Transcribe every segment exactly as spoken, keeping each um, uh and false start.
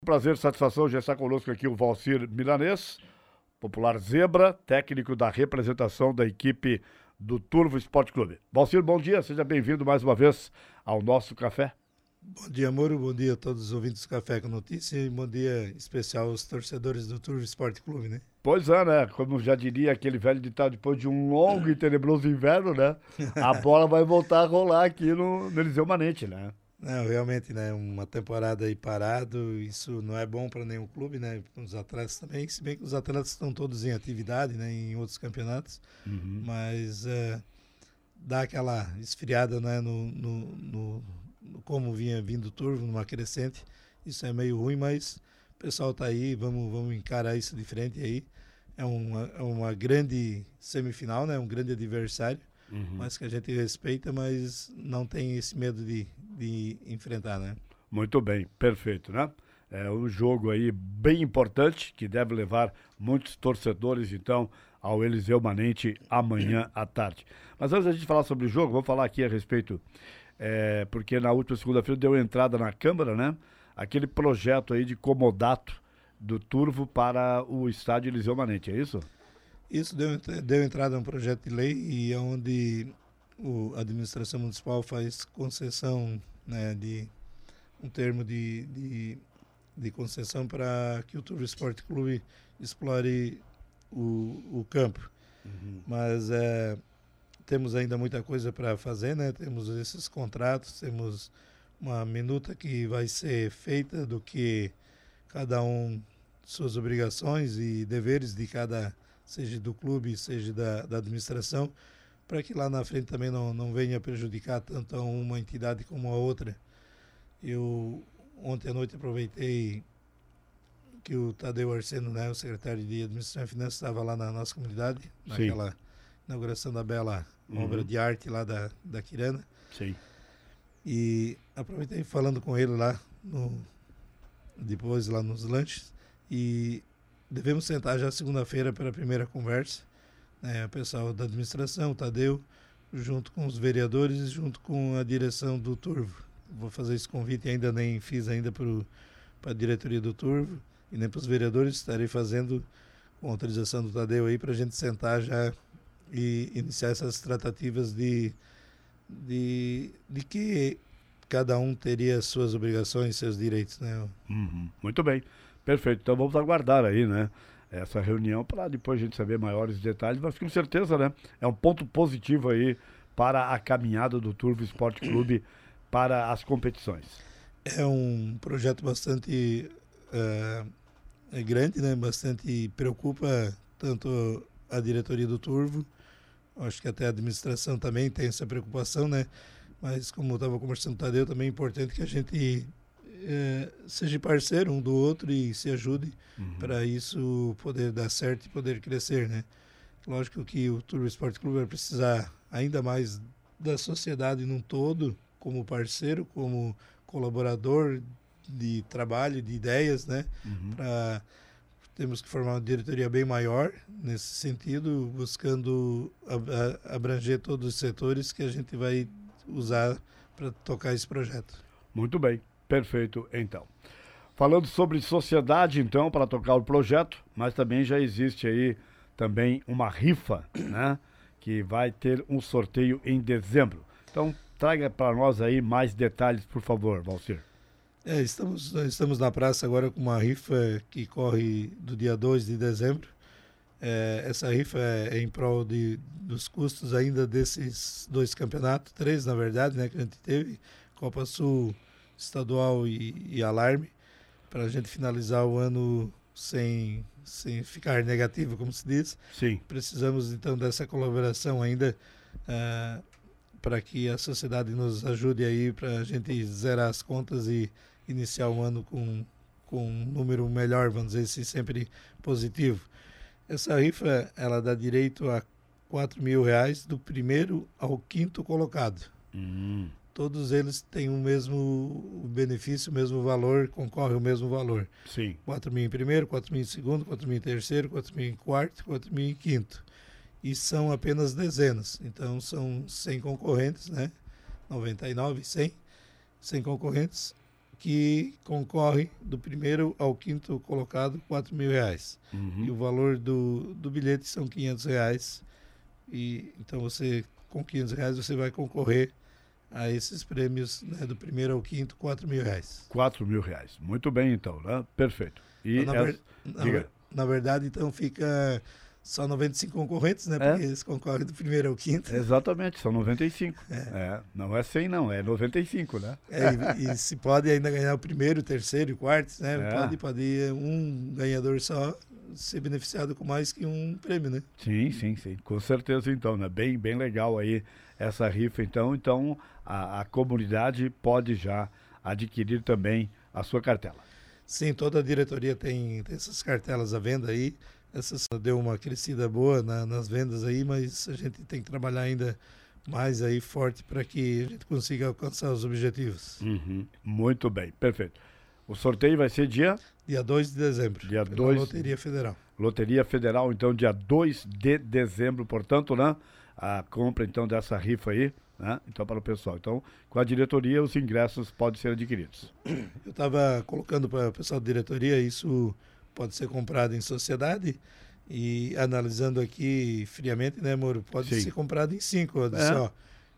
Prazer, satisfação, já está conosco aqui o Valcir Milanês, popular Zebra, técnico da representação da equipe do Turvo Esporte Clube. Valcir, bom dia, seja bem-vindo mais uma vez ao nosso café. Bom dia, Moro, bom dia a todos os ouvintes do Café com Notícia e bom dia especial aos torcedores do Turvo Esporte Clube, né? Pois é, né? Como já diria aquele velho ditado, depois de um longo e tenebroso inverno, né? A bola vai voltar a rolar aqui no, no Eliseu Manente, né? Não, realmente, né? Uma temporada aí parado, isso não é bom para nenhum clube, né? Para os atletas também, se bem que os atletas estão todos em atividade, né? Em outros campeonatos, Uhum. mas é, dá aquela esfriada, né? No, no, no, no como vinha vindo o Turvo, numa crescente, isso é meio ruim, mas o pessoal tá aí, vamos, vamos encarar isso de frente aí. É uma, é uma grande semifinal, né? Um grande adversário. Uhum. Mas que a gente respeita, mas não tem esse medo de, de enfrentar, né? Muito bem, perfeito, né? É um jogo aí bem importante, que deve levar muitos torcedores, então, ao Eliseu Manente amanhã à tarde. Mas antes da gente falar sobre o jogo, vou falar aqui a respeito, é, porque na última segunda-feira deu entrada na Câmara, né? Aquele projeto aí de comodato do Turvo para o estádio Eliseu Manente, é isso? Isso deu, deu entrada a um projeto de lei e é onde o, a administração municipal faz concessão, né, de um termo de, de, de concessão para que o Turvo Esporte Clube explore o, o campo. Uhum. Mas é, temos ainda muita coisa para fazer, né? Temos esses contratos, temos uma minuta que vai ser feita do que cada um, suas obrigações e deveres de cada, seja do clube, seja da, da administração, para que lá na frente também não, não venha prejudicar tanto a uma entidade como a outra. Eu ontem à noite aproveitei que o Tadeu Arseno, né, o secretário de Administração e Finanças, estava lá na nossa comunidade, naquela Sim. inauguração da bela uhum. obra de arte lá da, da Quirana. Sim. E aproveitei falando com ele lá, no, depois lá nos lanches, e devemos sentar já segunda-feira para a primeira conversa, né, o pessoal da administração, o Tadeu, junto com os vereadores e junto com a direção do Turvo. Vou fazer esse convite, ainda nem fiz ainda para a diretoria do Turvo e nem para os vereadores, estarei fazendo com autorização do Tadeu aí para a gente sentar já e iniciar essas tratativas de, de, de que cada um teria suas obrigações, seus direitos, né? Uhum. Muito bem. Perfeito, então vamos aguardar aí, né, essa reunião para depois a gente saber maiores detalhes, mas com certeza, né, é um ponto positivo aí para a caminhada do Turvo Esporte Clube para as competições. É um projeto bastante uh, é grande, né, bastante preocupa tanto a diretoria do Turvo, acho que até a administração também tem essa preocupação, né, mas como eu estava conversando com o Tadeu, também é importante que a gente É, seja parceiro um do outro e se ajude uhum. para isso poder dar certo e poder crescer, né? Lógico que o Turvo Esporte Clube vai precisar ainda mais da sociedade num todo, como parceiro, como colaborador de trabalho, de ideias, né? Uhum. Pra, temos que formar uma diretoria bem maior nesse sentido, buscando abranger todos os setores que a gente vai usar para tocar esse projeto. Muito bem. Perfeito, então. Falando sobre sociedade, então, para tocar o projeto, mas também já existe aí também uma rifa, né? Que vai ter um sorteio em dezembro. Então, traga para nós aí mais detalhes, por favor, Valcir. É, estamos, estamos na praça agora com uma rifa que corre do dia dois de dezembro. É, essa rifa é, é em prol de, dos custos ainda desses dois campeonatos, três na verdade, né? Que a gente teve, Copa Sul, Estadual e, e Alarme, para a gente finalizar o ano sem, sem ficar negativo, como se diz. Sim. Precisamos então dessa colaboração ainda uh, para que a sociedade nos ajude aí para a gente zerar as contas e iniciar o ano com, com um número melhor, vamos dizer assim, sempre positivo. Essa rifa, ela dá direito a quatro mil reais do primeiro ao quinto colocado. Hum. Todos eles têm o mesmo benefício, o mesmo valor, concorrem ao mesmo valor. Sim. quatro mil em primeiro, quatro mil em segundo, quatro mil em terceiro, quatro mil em quarto, quatro mil em quinto. E são apenas dezenas. Então são cem concorrentes, né? noventa e nove, cem, cem concorrentes que concorre do primeiro ao quinto colocado, quatro mil reais. Uhum. E o valor do, do bilhete são quinhentos reais. E, então, você, com quinhentos reais, você vai concorrer a esses prêmios, né, do primeiro ao quinto, quatro mil reais. quatro mil reais. Muito bem, então, né? Perfeito. E Então, na, ver, essa... Diga. Na, na verdade, então, fica só noventa e cinco concorrentes, né? Porque é. eles concorrem do primeiro ao quinto. Exatamente, são noventa e cinco. É. É, não é cem, não, é noventa e cinco, né? É, e, e se pode ainda ganhar o primeiro, o terceiro e o quarto, né? É. Pode, pode um ganhador só ser beneficiado com mais que um prêmio, né? Sim, sim, sim. Com certeza, então, né? Bem, bem legal aí essa rifa, então. Então, a, a comunidade pode já adquirir também a sua cartela. Sim, toda a diretoria tem, tem essas cartelas à venda aí. Essa deu uma crescida boa na, nas vendas aí, mas a gente tem que trabalhar ainda mais aí forte para que a gente consiga alcançar os objetivos. Uhum. Muito bem, perfeito. O sorteio vai ser dia? Dia dois de dezembro. Dia dois. Loteria Federal. Loteria Federal, então, dia dois de dezembro, portanto, né? A compra, então, dessa rifa aí, né? Então, para o pessoal. Então, com a diretoria, os ingressos podem ser adquiridos. Eu estava colocando para o pessoal da diretoria, isso pode ser comprado em sociedade e analisando aqui friamente, né, Moro? Pode Sim. ser comprado em cinco. Eu disse, é. ó,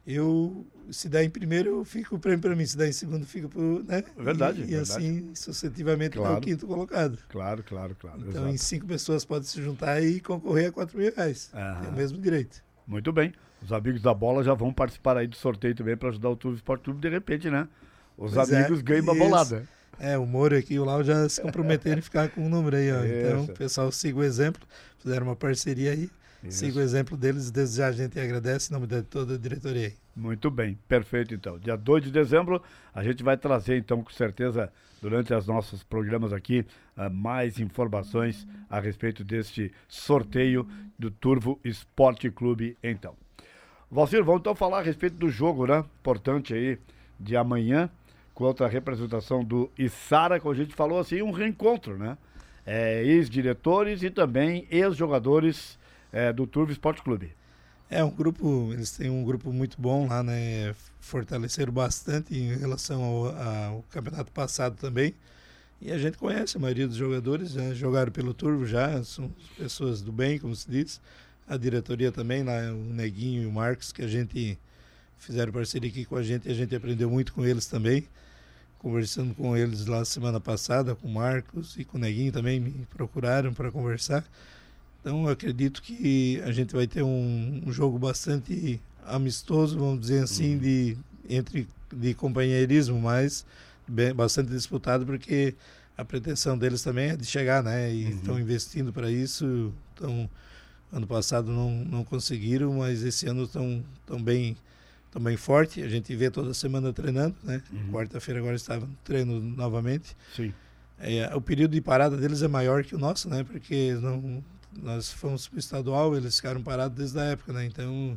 eu, se der em primeiro, eu fico o prêmio para mim, se der em segundo, fica para né? Verdade, E, e verdade. assim, sucessivamente, claro. Para o quinto colocado. Claro, claro, claro. Então, exato. em cinco pessoas podem se juntar e concorrer a quatro mil reais. Aham. Tem o mesmo direito. Muito bem. Os amigos da bola já vão participar aí do sorteio também para ajudar o Turvo Esporte Clube, de repente, né? Os pois amigos é, ganham uma bolada. É, o Moro aqui e o Lau já se comprometeram em ficar com o número aí, ó. Então, o pessoal siga o exemplo, fizeram uma parceria aí, Isso. siga o exemplo deles, desde já a gente agradece em nome de toda a diretoria aí. Muito bem, perfeito então. Dia dois de dezembro, a gente vai trazer então, com certeza, durante os nossos programas aqui, uh, mais informações a respeito deste sorteio do Turvo Esporte Clube, então. Valcir, vamos então falar a respeito do jogo, né? Importante aí, de amanhã, contra a representação do Içara, como a gente falou assim, um reencontro, né? É, ex-diretores e também ex-jogadores é, do Turvo Esporte Clube. É um grupo, eles têm um grupo muito bom lá, né? Fortaleceram bastante em relação ao, ao campeonato passado também. E a gente conhece a maioria dos jogadores, já jogaram pelo Turvo já, são pessoas do bem, como se diz. A diretoria também, lá, o Neguinho e o Marcos, que a gente fizeram parceria aqui com a gente e a gente aprendeu muito com eles também. Conversando com eles lá semana passada, com o Marcos e com o Neguinho também, me procuraram para conversar. Então, eu acredito que a gente vai ter um, um jogo bastante amistoso, vamos dizer assim, uhum. de, entre, de companheirismo, mas bem, bastante disputado, porque a pretensão deles também é de chegar, né? E estão uhum. investindo para isso. Então, ano passado não, não conseguiram, mas esse ano estão tão bem... também forte, a gente vê toda semana treinando, né? Uhum. Quarta-feira agora estava no treino novamente. Sim. É, o período de parada deles é maior que o nosso, né? Porque não, nós fomos para o estadual, eles ficaram parados desde a época, né? Então,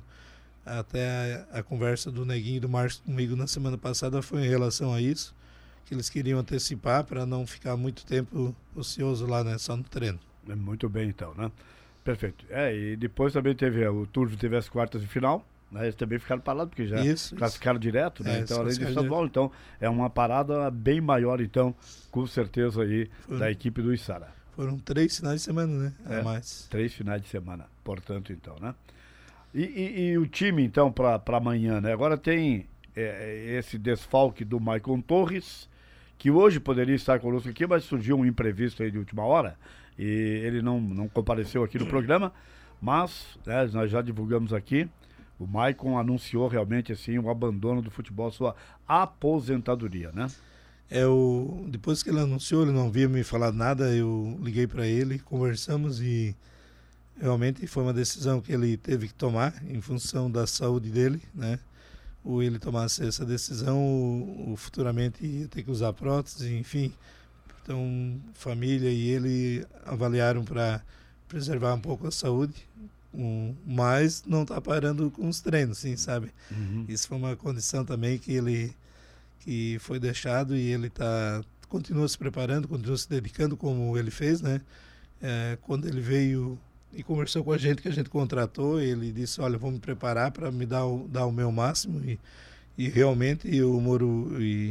até a, a conversa do Neguinho e do Marcos comigo na semana passada foi em relação a isso, que eles queriam antecipar para não ficar muito tempo ocioso lá, né? Só no treino. É muito bem, então, né? Perfeito. É, e depois também teve, o Turvo teve as quartas de final. Eles também ficaram parados, porque já isso, classificaram isso. direto, né? É, então, além do estadual, então, é uma parada bem maior, então, com certeza aí, foram, da equipe do Içara. Foram três finais de semana, né? É, a mais. Três finais de semana, portanto, então, né? E, e, e o time, então, para amanhã, né? Agora tem é, esse desfalque do Maicon Torres, que hoje poderia estar conosco aqui, mas surgiu um imprevisto aí de última hora, e ele não, não compareceu aqui no programa, mas né, nós já divulgamos aqui. O Maicon anunciou realmente assim o abandono do futebol, sua aposentadoria, né? É, o, depois que ele anunciou, ele não havia me falado nada, eu liguei para ele, conversamos e realmente foi uma decisão que ele teve que tomar em função da saúde dele, né? Ou ele tomasse essa decisão, ou, ou futuramente ia ter que usar prótese, enfim. Então, família e ele avaliaram para preservar um pouco a saúde. Um, mas não está parando com os treinos, sim, sabe? Uhum. Isso foi uma condição também que ele que foi deixado e ele tá, continua se preparando, continua se dedicando como ele fez, né? É, quando ele veio e conversou com a gente, que a gente contratou, ele disse, olha, vou me preparar para me dar o, dar o meu máximo e, e realmente o Moro e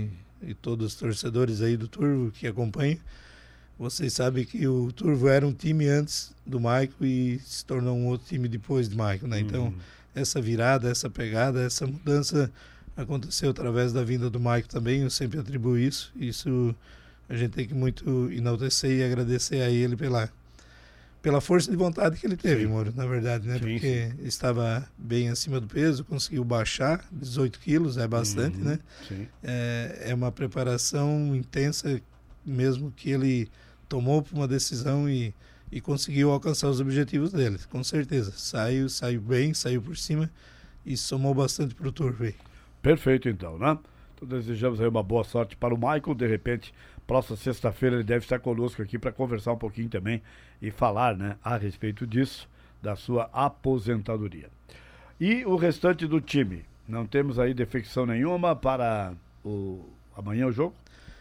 e todos os torcedores aí do Turvo que acompanham, vocês sabem que o Turvo era um time antes do Maico e se tornou um outro time depois do Maico, né? Então, uhum. essa virada, essa pegada, essa mudança aconteceu através da vinda do Maico também, eu sempre atribuo isso. Isso a gente tem que muito enaltecer e agradecer a ele pela, pela força de vontade que ele teve, Moro, na verdade, né? Sim, Porque sim. estava bem acima do peso, conseguiu baixar dezoito quilos, é bastante, uhum. né? Sim. É, é uma preparação intensa, mesmo que ele tomou uma decisão e, e conseguiu alcançar os objetivos dele, com certeza. Saiu, saiu bem, saiu por cima e somou bastante para o Turvo. Perfeito, então, né? Então desejamos aí uma boa sorte para o Michael. De repente, próxima sexta-feira ele deve estar conosco aqui para conversar um pouquinho também e falar, né, a respeito disso, da sua aposentadoria. E o restante do time? Não temos aí defecção nenhuma para o amanhã o jogo?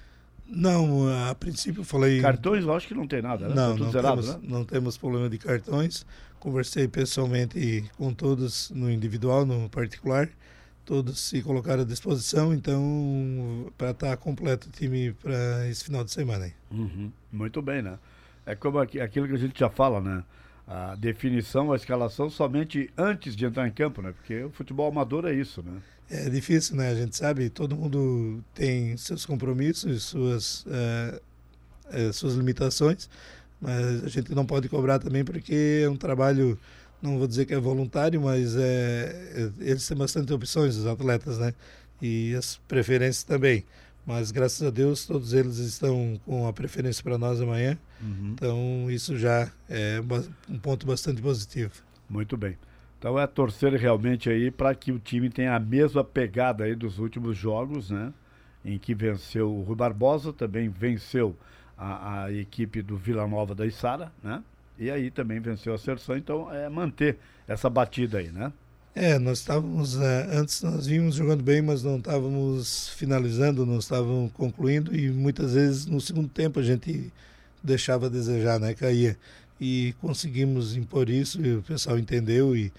Não, a princípio eu falei... Cartões eu acho que não tem nada, né? Não, tá tudo não, zerado, temos, né? não temos problema de cartões. Conversei pessoalmente com todos no individual, no particular. Todos se colocaram à disposição, então, para estar completo o time para esse final de semana. Aí. Uhum, muito bem, né? É como aquilo que a gente já fala, né? A definição, a escalação somente antes de entrar em campo, né? Porque o futebol amador é isso, né? É difícil, né? A gente sabe, todo mundo tem seus compromissos, suas, uh, uh, suas limitações, mas a gente não pode cobrar também porque é um trabalho, não vou dizer que é voluntário, mas é, é, eles têm bastante opções, os atletas, né? E as preferências também. Mas graças a Deus todos eles estão com a preferência para nós amanhã, uhum. Então isso já é um ponto bastante positivo. Muito bem. Então é torcer realmente aí para que o time tenha a mesma pegada aí dos últimos jogos, né? Em que venceu o Rui Barbosa, também venceu a, a equipe do Vila Nova da Içara, né? E aí também venceu a Serção, então é manter essa batida aí, né? É, nós estávamos, é, antes nós vínhamos jogando bem, mas não estávamos finalizando, não estávamos concluindo e muitas vezes no segundo tempo a gente deixava a desejar, né? Caía. E conseguimos impor isso e o pessoal entendeu e,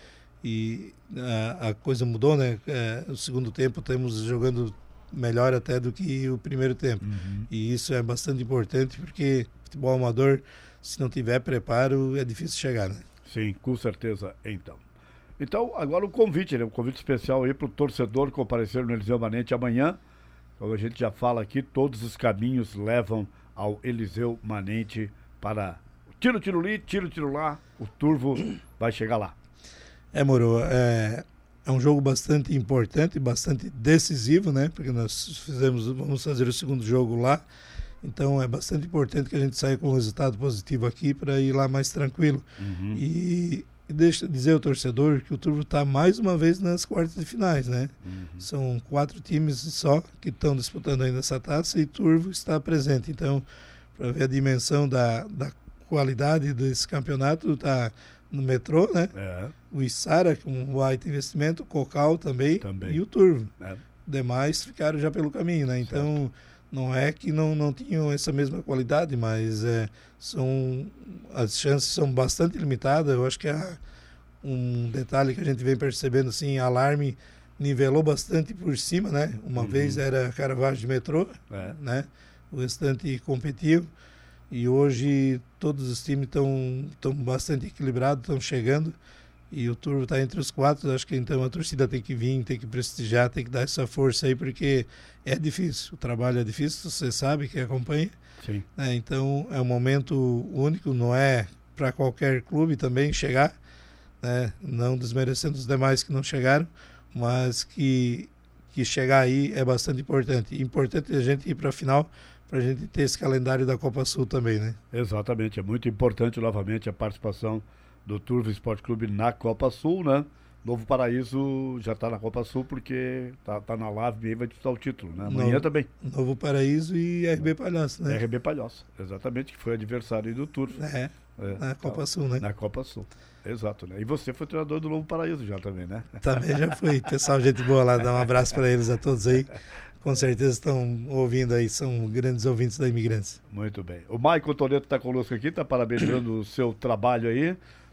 e a, a coisa mudou, né? É, no segundo tempo estamos jogando melhor até do que o primeiro tempo. Uhum. E isso é bastante importante porque futebol amador, se não tiver preparo, é difícil chegar, né? Sim, com certeza, então. Então, agora o convite, né? Um convite especial aí para o torcedor comparecer no Eliseu Manente amanhã. Como a gente já fala aqui, todos os caminhos levam ao Eliseu Manente para tiro, tiro ali, tiro, tiro lá. O Turvo vai chegar lá. É, Moro, é, é um jogo bastante importante, bastante decisivo, né? Porque nós fizemos, vamos fazer o segundo jogo lá. Então é bastante importante que a gente saia com um resultado positivo aqui para ir lá mais tranquilo. Uhum. E... E deixa eu dizer ao torcedor que o Turvo está mais uma vez nas quartas de finais, né? Uhum. São quatro times só que estão disputando ainda essa taça e Turvo está presente. Então, para ver a dimensão da, da qualidade desse campeonato, está no metrô, né? É. O Içara, com o White Investimento, o Cocal também, também. E o Turvo. É. Demais ficaram já pelo caminho, né? Então, certo. Não é que não, não tinham essa mesma qualidade, mas é, são, as chances são bastante limitadas. Eu acho que há um detalhe que a gente vem percebendo, assim, Alarme nivelou bastante por cima, né? Uma uhum. vez era Caravaggio de metrô, é. né? O restante competiu. E hoje todos os times estão bastante equilibrados, estão chegando. E o Turvo está entre os quatro, acho que então a torcida tem que vir, tem que prestigiar, tem que dar essa força aí, porque é difícil, o trabalho é difícil, você sabe que acompanha. Sim. Né? Então é um momento único, não é para qualquer clube também chegar, né? Não desmerecendo os demais que não chegaram, mas que, que chegar aí é bastante importante. Importante a gente ir para a final, para a gente ter esse calendário da Copa Sul também, né? Exatamente, é muito importante novamente a participação do Turvo Esporte Clube na Copa Sul, né? Novo Paraíso já está na Copa Sul porque tá, tá na Live e vai disputar o título, né? Amanhã Novo, também. Novo Paraíso e R B Palhoça, né? R B Palhoça, exatamente, que foi adversário do Turvo. É, é na Copa tá, Sul, né? Na Copa Sul, exato, né? E você foi treinador do Novo Paraíso já também, né? Também já fui. Pessoal, gente boa lá, dá um abraço para eles a todos aí. Com certeza estão ouvindo aí, são grandes ouvintes da Imigrantes. Muito bem. O Maicon Toledo está conosco aqui, está parabenizando o seu trabalho aí.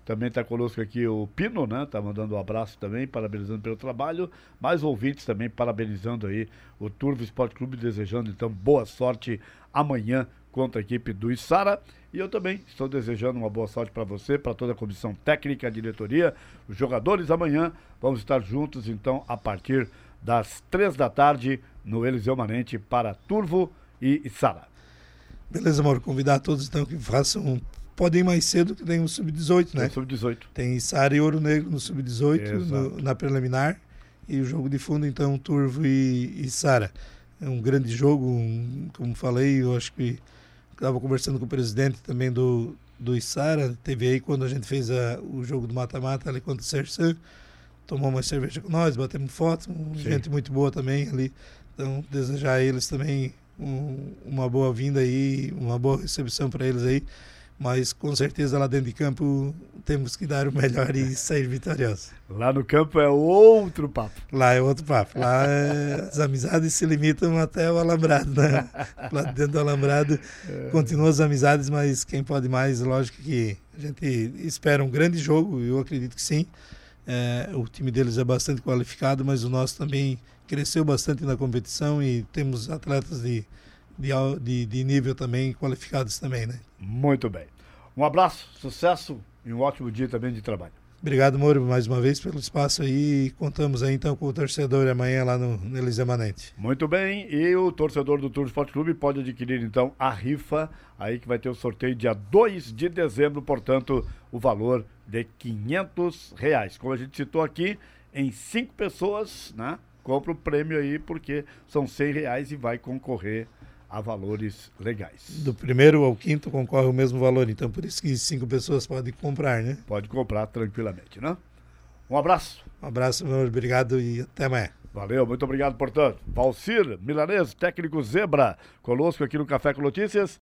Também está conosco aqui o Pino, né? Tá mandando um abraço também, parabenizando pelo trabalho. Mais ouvintes também parabenizando aí o Turvo Esporte Clube, desejando então boa sorte amanhã contra a equipe do Içara. E eu também estou desejando uma boa sorte para você, para toda a comissão técnica, a diretoria, os jogadores. Amanhã vamos estar juntos então a partir das três da tarde no Eliseu Manente para Turvo e Içara. Beleza, Mauro. Convidar todos então que façam... Podem ir mais cedo, que tem o sub dezoito, né? Tem o sub dezoito. Tem Içara e Ouro Negro no sub dezoito, no, na preliminar. E o jogo de fundo, então, Turvo e Içara. É um grande jogo, um, como falei, eu acho que estava conversando com o presidente também do, do Içara. Teve aí quando a gente fez a, o jogo do mata-mata ali contra o Sersan. Tomou uma cerveja com nós, batemos foto. Um, gente muito boa também ali. Então, desejar a eles também um, uma boa vinda aí, uma boa recepção para eles aí. Mas com certeza lá dentro de campo temos que dar o melhor e sair vitoriosos. Lá no campo é outro papo. Lá é outro papo. Lá é... as amizades se limitam até o alambrado, né? Lá dentro do alambrado é... continuam as amizades, mas quem pode mais, lógico que a gente espera um grande jogo, eu acredito que sim. É, o time deles é bastante qualificado, mas o nosso também cresceu bastante na competição e temos atletas de, de, de, de nível também qualificados também, né? Muito bem. Um abraço, sucesso e um ótimo dia também de trabalho. Obrigado, Mauro, mais uma vez pelo espaço aí. Contamos aí então com o torcedor amanhã lá no, no Eliseu Manente. Muito bem, e o torcedor do Turvo Esporte Clube pode adquirir então a rifa, aí que vai ter o sorteio dia dois de dezembro, portanto, o valor de quinhentos reais. Como a gente citou aqui, em cinco pessoas, né? Compra o prêmio aí, porque são cem reais e vai concorrer a valores legais. Do primeiro ao quinto concorre o mesmo valor, então por isso que cinco pessoas podem comprar, né? Pode comprar tranquilamente, né? Um abraço. Um abraço, meu, obrigado e até amanhã. Valeu, muito obrigado, portanto. Valcir Milanês, técnico Zebra, conosco aqui no Café com Notícias.